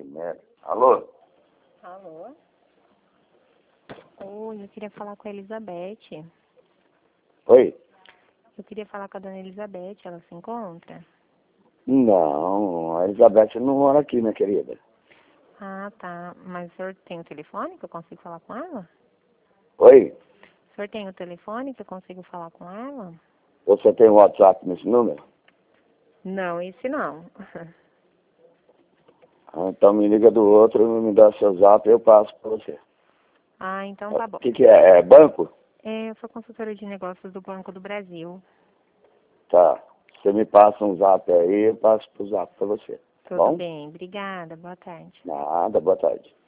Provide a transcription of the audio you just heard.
merda. Alô? Alô? Oi, eu queria falar com a Elizabeth. Oi? Eu queria falar com a dona Elizabeth, ela se encontra? Não, a Elizabeth não mora aqui, minha querida. Ah, tá. Mas o senhor tem o telefone que eu consigo falar com ela? Oi? O senhor tem o telefone que eu consigo falar com ela? Você tem WhatsApp nesse número? Não, esse não. Ah, então me liga do outro, me dá seu zap e eu passo pra você. Ah, então tá bom. O que é? É banco? Eu sou consultora de negócios do Banco do Brasil. Tá. Você me passa um zap aí, eu passo pro zap pra você. Tudo Bom? bem, obrigada, boa tarde. Nada, boa tarde.